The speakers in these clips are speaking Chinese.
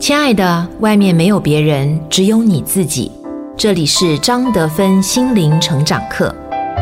亲爱的，外面没有别人，只有你自己。这里是张德芬心灵成长课。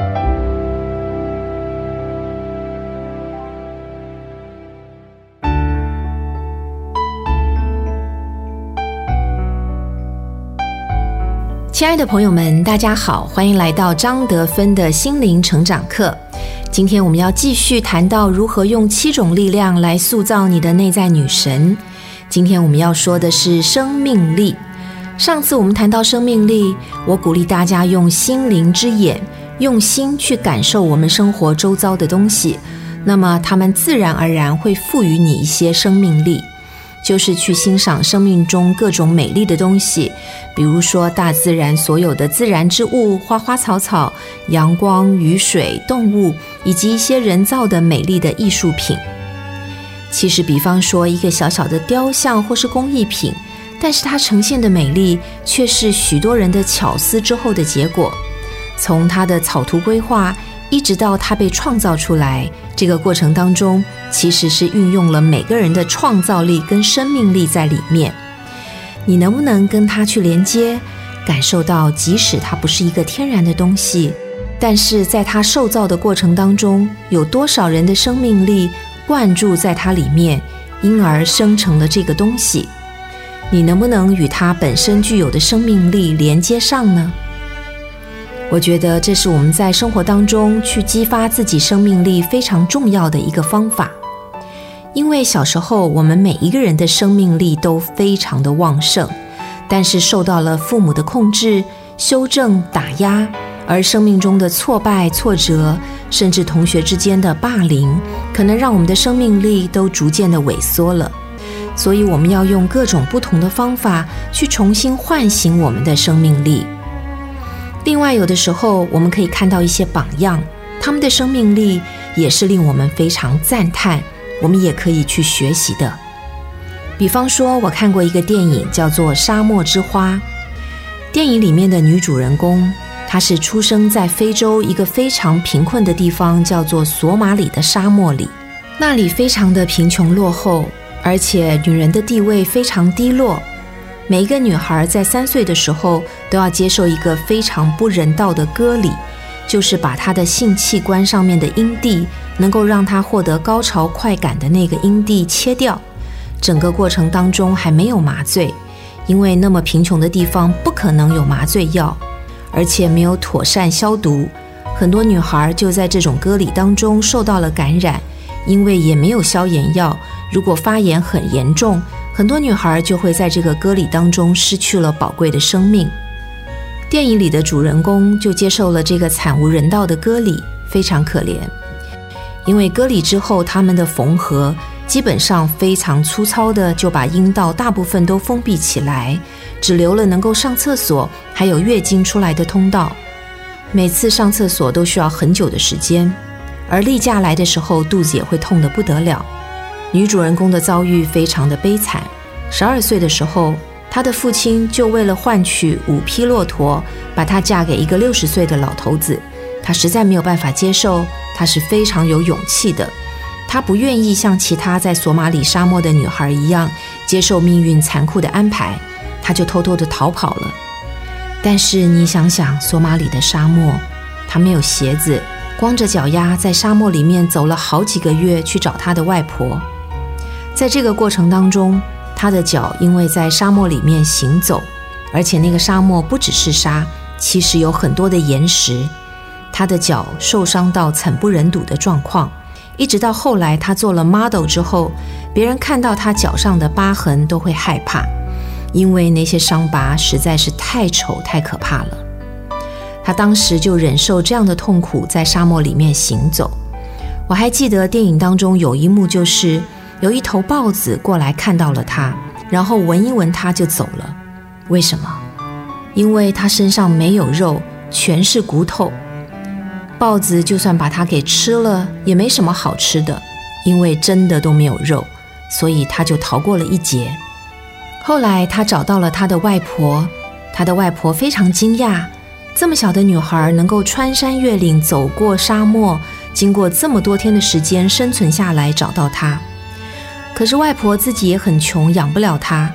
亲爱的朋友们，大家好，欢迎来到张德芬的心灵成长课。今天我们要继续谈到如何用7种力量来塑造你的内在女神。今天我们要说的是生命力。上次我们谈到生命力，我鼓励大家用心灵之眼，用心去感受我们生活周遭的东西，那么它们自然而然会赋予你一些生命力，就是去欣赏生命中各种美丽的东西，比如说大自然所有的自然之物，花花草草、阳光、雨水、动物，以及一些人造的美丽的艺术品。其实比方说一个小小的雕像或是工艺品，但是它呈现的美丽却是许多人的巧思之后的结果。从它的草图规划一直到它被创造出来，这个过程当中其实是运用了每个人的创造力跟生命力在里面。你能不能跟它去连接，感受到即使它不是一个天然的东西，但是在它受造的过程当中，有多少人的生命力灌注在它里面，因而生成了这个东西。你能不能与它本身具有的生命力连接上呢？我觉得这是我们在生活当中去激发自己生命力非常重要的一个方法。因为小时候我们每一个人的生命力都非常的旺盛，但是受到了父母的控制、修正、打压，而生命中的挫败、挫折，甚至同学之间的霸凌，可能让我们的生命力都逐渐的萎缩了。所以我们要用各种不同的方法去重新唤醒我们的生命力。另外有的时候我们可以看到一些榜样，他们的生命力也是令我们非常赞叹，我们也可以去学习的。比方说我看过一个电影叫做《沙漠之花》，电影里面的女主人公，她是出生在非洲一个非常贫困的地方，叫做索马里的沙漠里。那里非常的贫穷落后，而且女人的地位非常低落。每一个女孩在3岁的时候都要接受一个非常不人道的割礼，就是把她的性器官上面的阴蒂能够让她获得高潮快感的那个阴蒂切掉。整个过程当中还没有麻醉，因为那么贫穷的地方不可能有麻醉药，而且没有妥善消毒，很多女孩就在这种割礼当中受到了感染。因为也没有消炎药，如果发炎很严重，很多女孩就会在这个割礼当中失去了宝贵的生命。电影里的主人公就接受了这个惨无人道的割礼，非常可怜。因为割礼之后，他们的缝合基本上非常粗糙的就把阴道大部分都封闭起来，只留了能够上厕所还有月经出来的通道。每次上厕所都需要很久的时间，而例假来的时候肚子也会痛得不得了。女主人公的遭遇非常的悲惨，12岁的时候，她的父亲就为了换取5匹骆驼，把她嫁给一个60岁的老头子。她实在没有办法接受，她是非常有勇气的。她不愿意像其他在索马里沙漠的女孩一样接受命运残酷的安排，她就偷偷的逃跑了。但是你想想，索马里的沙漠，她没有鞋子，光着脚丫在沙漠里面走了好几个月去找她的外婆。在这个过程当中，她的脚因为在沙漠里面行走，而且那个沙漠不只是沙，其实有很多的岩石，她的脚受伤到惨不忍睹的状况。一直到后来她做了 model 之后，别人看到她脚上的疤痕都会害怕，因为那些伤疤实在是太丑太可怕了。她当时就忍受这样的痛苦，在沙漠里面行走。我还记得电影当中有一幕，就是有一头豹子过来看到了她，然后闻一闻她就走了。为什么？因为她身上没有肉，全是骨头。豹子就算把她给吃了，也没什么好吃的，因为真的都没有肉，所以她就逃过了一劫。后来她找到了她的外婆，她的外婆非常惊讶，这么小的女孩能够穿山越岭走过沙漠，经过这么多天的时间生存下来找到她。可是外婆自己也很穷，养不了她，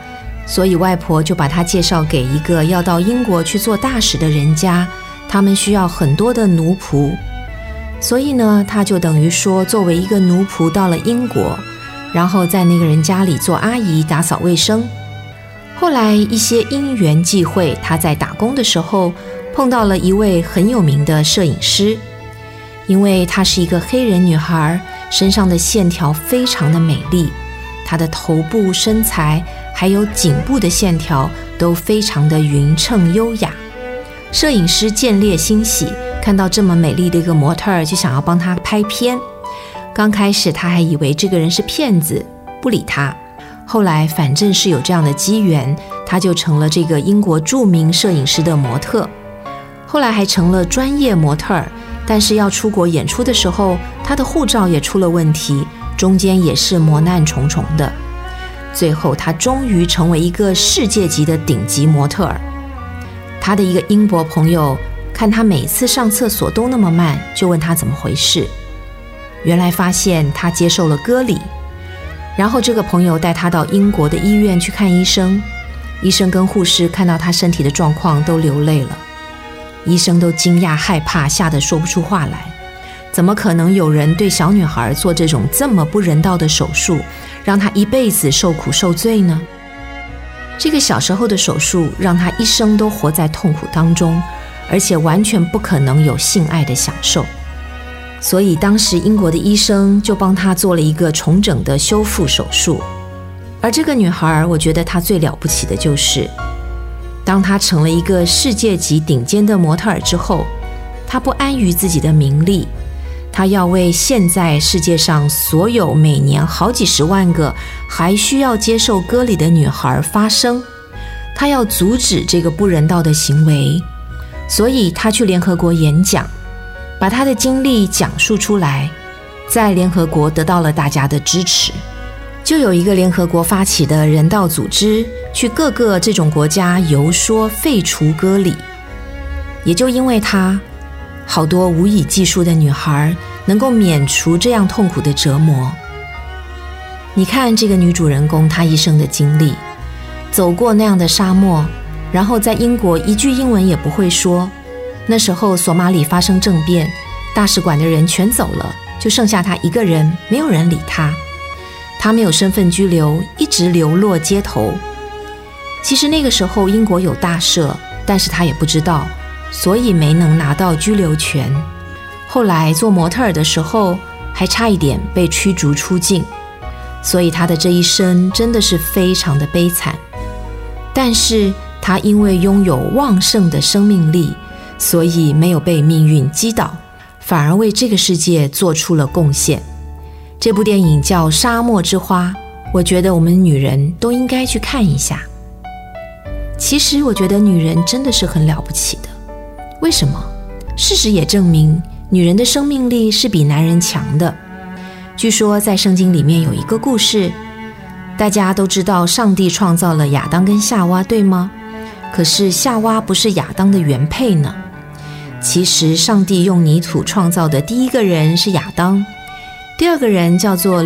所以外婆就把他介绍给一个要到英国去做大使的人家，他们需要很多的奴仆。所以呢，他就等于说作为一个奴仆到了英国，然后在那个人家里做阿姨打扫卫生。后来一些因缘际会，他在打工的时候碰到了一位很有名的摄影师。因为她是一个黑人女孩，身上的线条非常的美丽，她的头部、身材还有颈部的线条都非常的匀称优雅。摄影师见猎心喜，看到这么美丽的一个模特儿，就想要帮她拍片。刚开始他还以为这个人是骗子，不理他。后来反正是有这样的机缘，他就成了这个英国著名摄影师的模特。后来还成了专业模特儿，但是要出国演出的时候，他的护照也出了问题，中间也是磨难重重的。最后他终于成为一个世界级的顶级模特儿。他的一个英国朋友看他每次上厕所都那么慢，就问他怎么回事。原来发现他接受了割礼，然后这个朋友带他到英国的医院去看医生，医生跟护士看到他身体的状况都流泪了，医生都惊讶害怕，吓得说不出话来。怎么可能有人对小女孩做这种这么不人道的手术，让她一辈子受苦受罪呢？这个小时候的手术让她一生都活在痛苦当中，而且完全不可能有性爱的享受。所以当时英国的医生就帮她做了一个重整的修复手术。而这个女孩，我觉得她最了不起的就是当她成了一个世界级顶尖的模特儿之后，她不安于自己的名利，她要为现在世界上所有每年好几十万个还需要接受割礼的女孩发声，她要阻止这个不人道的行为。所以她去联合国演讲，把她的经历讲述出来，在联合国得到了大家的支持。就有一个联合国发起的人道组织去各个这种国家游说废除割礼，也就因为她，好多无以计数的女孩能够免除这样痛苦的折磨。你看这个女主人公，她一生的经历，走过那样的沙漠，然后在英国一句英文也不会说。那时候索马里发生政变，大使馆的人全走了，就剩下她一个人，没有人理她。她没有身份居留，一直流落街头。其实那个时候英国有大赦，但是她也不知道，所以没能拿到居留权。后来做模特儿的时候，还差一点被驱逐出境。所以她的这一生真的是非常的悲惨。但是她因为拥有旺盛的生命力，所以没有被命运击倒，反而为这个世界做出了贡献。这部电影叫《沙漠之花》，我觉得我们女人都应该去看一下。其实我觉得女人真的是很了不起的。为什么？事实也证明，女人的生命力是比男人强的。据说在圣经里面有一个故事，大家都知道上帝创造了亚当跟夏娃，对吗？可是夏娃不是亚当的原配呢。其实上帝用泥土创造的第一个人是亚当，第二个人叫做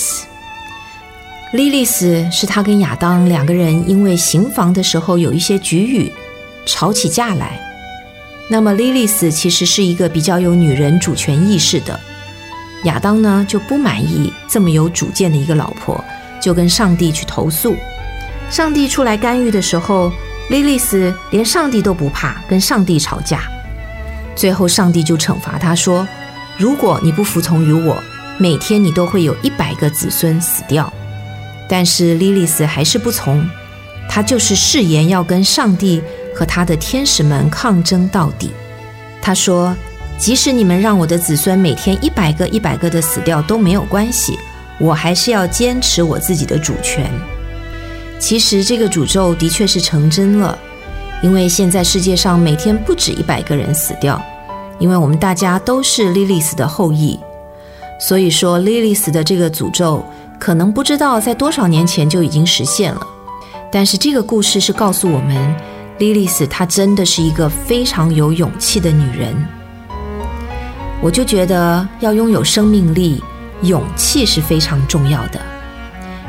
Lilith。Lilith 是他跟亚当两个人因为行房的时候有一些局语，吵起架来。那么 Lilith 其实是一个比较有女人主权意识的，亚当呢就不满意这么有主见的一个老婆，就跟上帝去投诉。上帝出来干预的时候， Lilith 连上帝都不怕，跟上帝吵架。最后上帝就惩罚他说，如果你不服从于我，每天你都会有100个子孙死掉。但是 Lilith 还是不从，她就是誓言要跟上帝和他的天使们抗争到底。她说，即使你们让我的子孙每天100个100个的死掉都没有关系，我还是要坚持我自己的主权。其实这个诅咒的确是成真了，因为现在世界上每天不止100个人死掉，因为我们大家都是 Lilith 的后裔。所以说 Lilith 的这个诅咒可能不知道在多少年前就已经实现了。但是这个故事是告诉我们， Lilith 她真的是一个非常有勇气的女人。我就觉得要拥有生命力，勇气是非常重要的。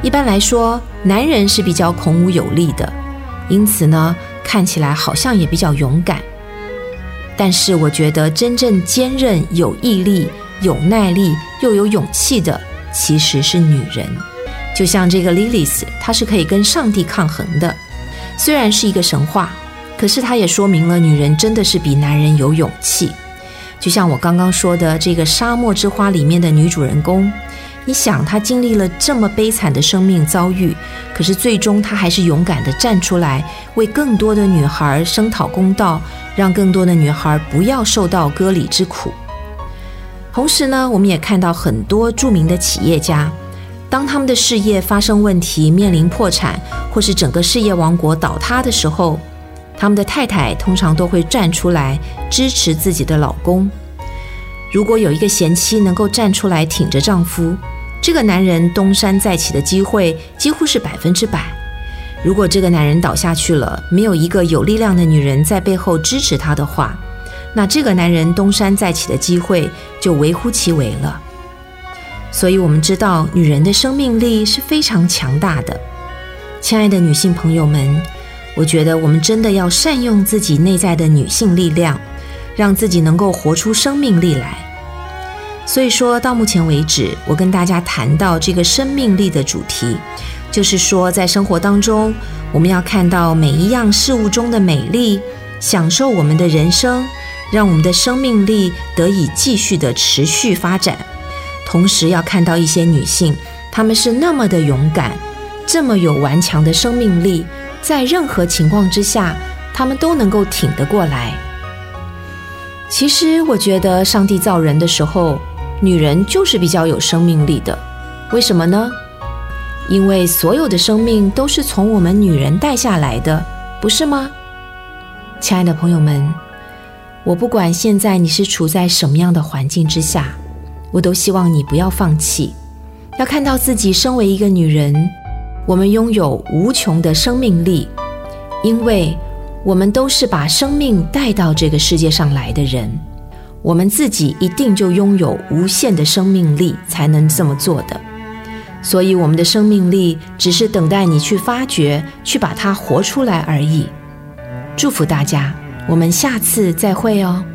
一般来说，男人是比较孔武有力的，因此呢，看起来好像也比较勇敢。但是我觉得真正坚韧、有毅力、有耐力又有勇气的，其实是女人。就像这个 Lilith， 她是可以跟上帝抗衡的。虽然是一个神话，可是它也说明了女人真的是比男人有勇气。就像我刚刚说的这个《沙漠之花》里面的女主人公，你想她经历了这么悲惨的生命遭遇，可是最终她还是勇敢地站出来，为更多的女孩声讨公道，让更多的女孩不要受到割礼之苦。同时呢，我们也看到很多著名的企业家，当他们的事业发生问题，面临破产，或是整个事业王国倒塌的时候，他们的太太通常都会站出来支持自己的老公。如果有一个贤妻能够站出来挺着丈夫，这个男人东山再起的机会几乎是100%。如果这个男人倒下去了，没有一个有力量的女人在背后支持他的话，那这个男人东山再起的机会就微乎其微了。所以我们知道，女人的生命力是非常强大的。亲爱的女性朋友们，我觉得我们真的要善用自己内在的女性力量，让自己能够活出生命力来。所以说到目前为止，我跟大家谈到这个生命力的主题，就是说在生活当中，我们要看到每一样事物中的美丽，享受我们的人生，让我们的生命力得以继续的持续发展。同时要看到一些女性，她们是那么的勇敢，这么有顽强的生命力，在任何情况之下，她们都能够挺得过来。其实我觉得上帝造人的时候，女人就是比较有生命力的。为什么呢？因为所有的生命都是从我们女人带下来的，不是吗？亲爱的朋友们，我不管现在你是处在什么样的环境之下，我都希望你不要放弃，要看到自己身为一个女人，我们拥有无穷的生命力，因为我们都是把生命带到这个世界上来的人，我们自己一定就拥有无限的生命力才能这么做的。所以我们的生命力只是等待你去发掘，去把它活出来而已。祝福大家，我们下次再会哦。